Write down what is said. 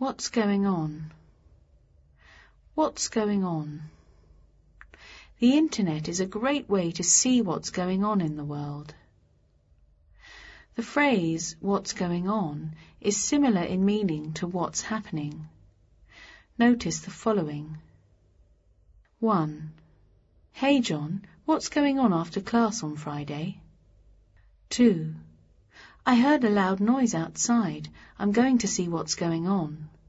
What's going on? What's going on? The internet is a great way to see what's going on in the world. The phrase, what's going on, is similar in meaning to what's happening. Notice the following. 1. Hey John, what's going on after class on Friday? 2. I heard a loud noise outside. I'm going to see what's going on.